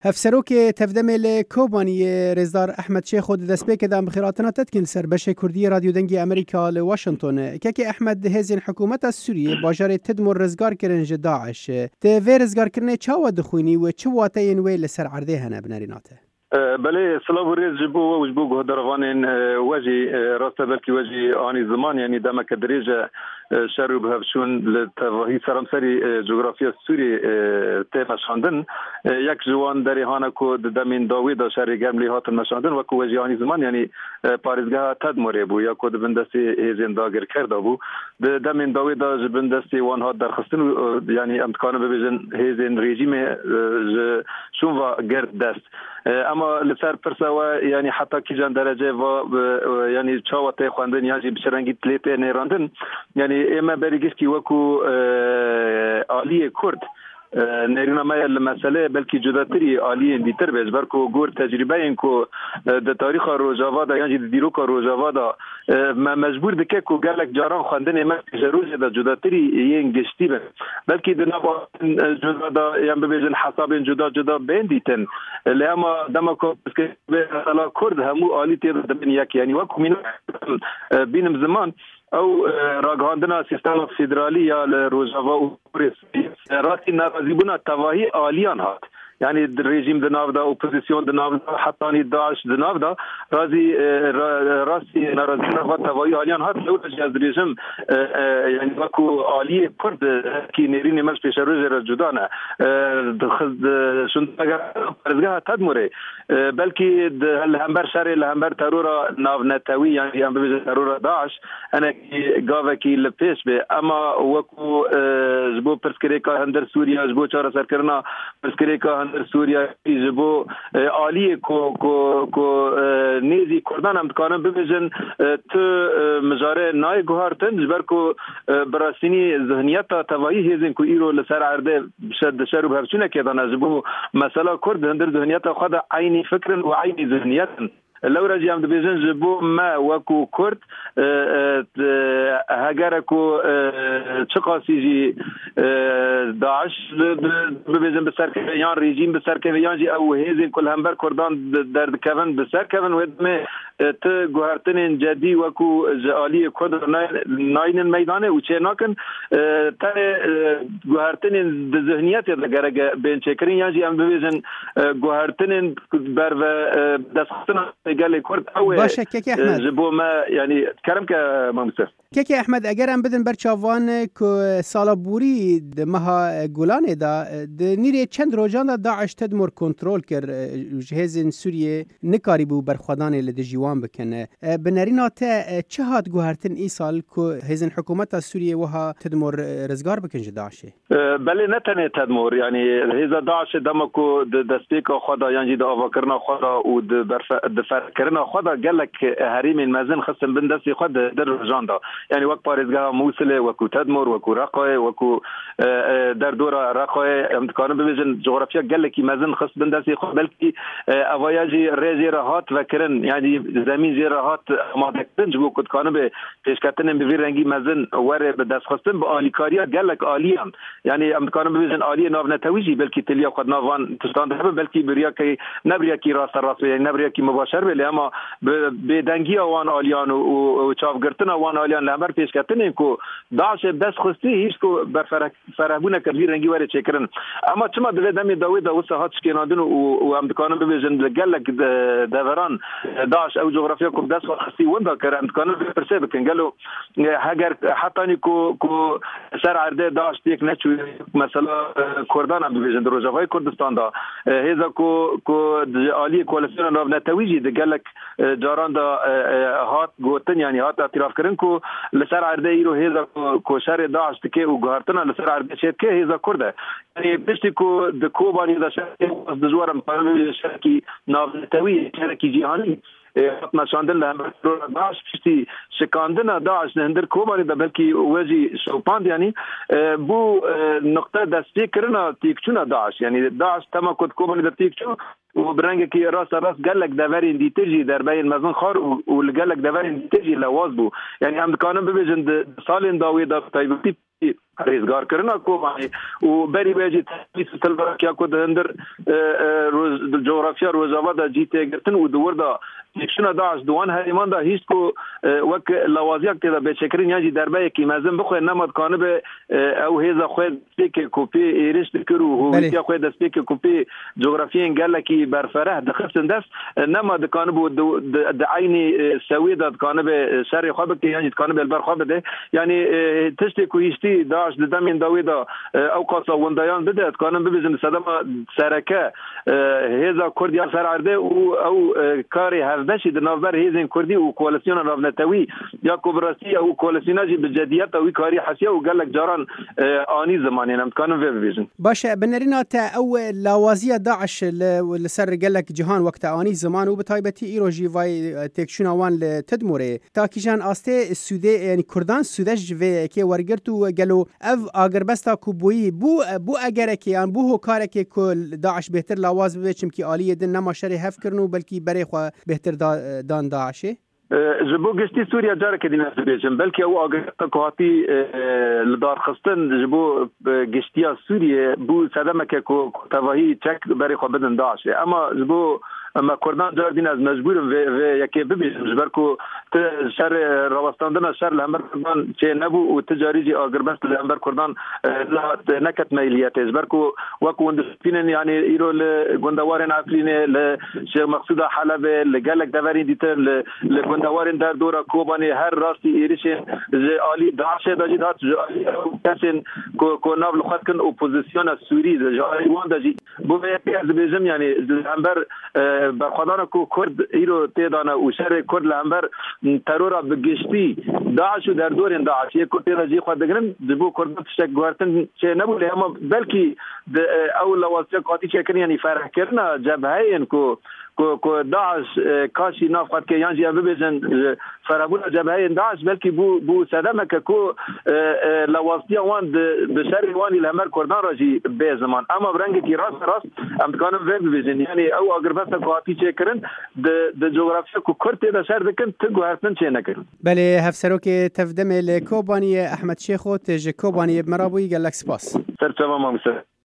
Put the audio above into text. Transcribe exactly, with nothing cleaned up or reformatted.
هفسروک تفدمل کوبانی رزدار احمد شیخ و دست که دام بخیراتنا تدکن سر بش کردی رادیو دنگی امریکا لواشنطن که که احمد هزین حکومت سوریه باجار تدمر رزگار کرن داعش ته و رزگار کرنه چاو دخوینی و چه واتین وی لسر عرده هنه بناریناته بله سلام وريز جبو وجبو هدروان واجي راسته بلكي واجي اني زمان يعني دمك دريجه شرو بهفشون لتوهي سرمسري جغرافيا سوري تيما شاندن يك جوان دري هانا كو دمين داويدا شري جملي هات المشاندن وكو واجي اني زمان يعني باريزغا تدمر بو يا كو بندسي هزين داغر كردا بو دمين داويدا جبندسي وان هات درخستن يعني امكانه ببيجن هزين ريجيم شون وا گرد دست اما لسر پرسوا يعني حتى كيجان درجه و يعني چاوته خواندن يعني بشرنگی تلیت نیراندن يعني اما بريگشتي وكو عالی کرد نرینا ما المساله بلکه جداتری عالی دیتر بهش برکو گور تجربه این کو د تاریخ روجاوا دا یعنی د دیروک روجاوا دا ما مجبور دکه کو گلک جاران خواندن ما جروج دا جداتری این گشتی به بلکه د نبا جدا دا یعنی ببیجن حساب جدا جدا بندیتن لما دما کو که مثلا کرد همو عالی تیر د یک یعنی وکو مين بینم زمان او راگاندنا سیستم فدرالی یا روجاوا و راستی ناراضی بونا تواهی عالیان هات يعني الرجيم دناف دا اوبوزيسيون دناف دا حتى داعش دناف دا رازي راسي نارازينا وتواي عليان هات لو جاز ريجيم يعني باكو عاليه كرد كي نيرين مش بيشروج رجدانا خد شنطه رزقها تدمري بلكي الهمبر شري الهمبر ترورا ناف نتاوي يعني ام بيج ترورا داعش انا غافكي لبيش بي اما وكو جبو برسكريكا هندر سوريا جبو چارا سركرنا برسكريكا سوریا جبو عالی کو کو کو نیزی کردن هم کارن ببیجن تو مجاره نای گوهارتن جبر کو براسینی ذهنیت توایی هزین کو ایرو لسر عرده شد شرو بهرچونه که دانا جبو مسئله کرد هندر ذهنیت خود عینی فکر و عینی ذهنیت لو رجعم دبيجن جبو ما وكو كرد هجركو تقاسيجي داعش ببيجن بسركيان ريجيم بسركيان جي او هيزين كل همبر كردان درد كفن بسركفن ودم ت جوهرتن جدي وكو جالي كرد ناين الميدان وچناكن تر جوهرتن ذهنيات لغرق بين شكرين ياجي ام ببيجن جوهرتن بر دسختنا قال كرد او باشه كيكي احمد جبو ما يعني كرم كممثل كيكي احمد اگر ام بدن برچاوان کو سالابوري مها گولان دا نيري چند روجان داعش تدمر کنترل کر جهاز سوریه نکاری بو برخوادان لدجیوان بکنه بنرینا تا چه هات گوهرتن ای سال کو هزن حکومت سوریه وها تدمر رزگار بکنج داعش بله نتنه تدمر يعني هذا داعش دمكو دستيك خدا يعني دا افكرنا خدا و دفكرنا خدا قال لك هريم المازن خصم بندسي خد در جاندا يعني وقت بارزگاه موصل وكو تدمر وكو رقاي وكو در دورة رقاي امتكانو ببيجن جغرافيا قال لك مازن خص بندسي خد بلكي اواياجي ريجي راهات وكرن يعني زمين جي راهات ما دكتن جبو كنت كانو به پیشکتن به رنگی مازن ور به دست خواستن به آلیکاریا قال لك آلیام يعني امتكانو ببيجن آلی ناو نتویجی بلكي تلیا خد ناوان تستان ده بلكي بريا كي نبريا كي راس راس يعني نبريا كي مباشر بله اما بدنگی وان آلیان و چاوگرتن وان آلیان لامر پیشکتن کو داعش دست خواستی هیچ کو بر فرهبونه کبیر رنگی وره چکرن اما چما دل دمی داوود و ساعات شکنادن و امتکانو ببیجن لگلک دوران داعش او جغرافیا کو دست خواستی وندا کر امتکانو پرسه بکن گلو اگر حتی کو کو سر عرده داعش یک نچو مثلا کردان هم ببیجن روجاوای کردستان دا هزا کو کو عالی کوالسیون ناو نتویجی دگلک جاران دا هات گوتن یعنی هات اعتراف کرن کو لسر عرده ایرو هزا کو شر داعش تکه و گهارتنا لسر عرده شد که هزا کرده یعنی پشتی کو د کوبانی دا شرکی د جوارم پرمی شرکی ناو نتوی شرکی جهانی حتما شاندن لهم داعش پشتی شکاندن داعش هندر کوبانی دا بلکی وجی شوپاند یعنی بو نقطه دستی کرنا تیکچونا داعش یعنی داعش تما کد کوبانی دا تیکچو و برنگ کی راست راست گلک دورین دیتجی در بین مزن خار و گلک دورین دیتجی لواز بو یعنی هم کانم ببیجن سال داوی دا تایبتی ریزگار کرنا کوبانی و بری بیجی تمیز تلبرک یا کد هندر روز جغرافیا روزاوا دا جیته گرتن و دور دا یکشون داعش دوان هریمان دا هیچ کو وک لوازیک تیدا بچکرین یاجی دربه کی مزن بخواه نماد کانب او هیزا خواه سپیک کوپی ایرش دکرو هویتیا خواه دسپیک کوپی جغرافیا انگل کی برفره دخفتن دست نماد کانب دعینی سوی داد کانب شر خواه بکی یاجی کانب البر خواه بده یعنی تشتی کویشتی داعش دمین داویدا او قاصا وندایان بده کانم ببیزن صدام سرکه هیزا کردیا سر عرده او او کاری هفدشی د نوبر هیزن کردی او کوالسیون رابطوی یا کوبراسی او کوالسیوناجی بجدیت او کاری حسیه او گلک جاران آنی زمانی نم کانم ببیزن باشه بنرینا تا او لاوازی داعش لسر گلک جهان وقت آنی زمان او بتایبتی ایروجی وای تکشون وان لتدمره تا کیجان آسته سوده یعنی کردان سودش و کی ورگرتو گلو اف اگربستا کوبوی بو بو اگر که ان بو کار که کل داعش بهتر لاواز بچم کی عالی دن نما شری هف کرنو بلکی بری خو بهتر دان داعشه جبو گشتی سوریا جاره که دینا سبیجم بلکه او اگربستا کوهاتی لدار خستن جبو گشتیا سوریه بو صدمه که کو تواهی چک بری خو بدن داعشه اما جبو اما کردان جاردین از مجبورم و و یکی ببیشم جبرکو شر روستاندن شر لهمبر کردان چه نبو و تجاریجی آگربست لهمبر کردان نکت میلیت جبرکو وکو وندسپینن یعنی ایرو لگندوارن عفرین لشیخ مقصود حلب لگلک دورین دیتر لگندوارن در دورا کوبانی هر راستی ایریشن آلی داعشه داجی دات کسین کو ناب لخواد کن اپوزیسیون سوری جایی وان داجی بو یکی از بیجم یعنی لهمبر برخوادان کو کرد ایرو تیدانه و شهر کرد لهمبر ترورا بگشتی داعش در دور داعش یک کرد تیدا جی خود دگرم دبو کرد تشک گوارتن چه نبوله اما بلکی اول لواسطه قاطی چه کنی یعنی فرح کرنا جبهه این کو کو داعش کاشی نافقت که یانجی ببیزن فرابونا جبهه داعش بلکی بو بو صدمه که کو لواسطه وان بشهر وانی لهمبر کردان راجی به زمان اما برنگی که راست راست امکانم وی ببیزن یعنی او اگربستا قاطی چه کرن د جغرافیا کو کرد تیدا شهر دکن تگو هرتن چه نکرن بله هفسرو که تفدمه لکوبانی احمد شیخو تج کوبانی مرابوی گلک سپاس سر تمام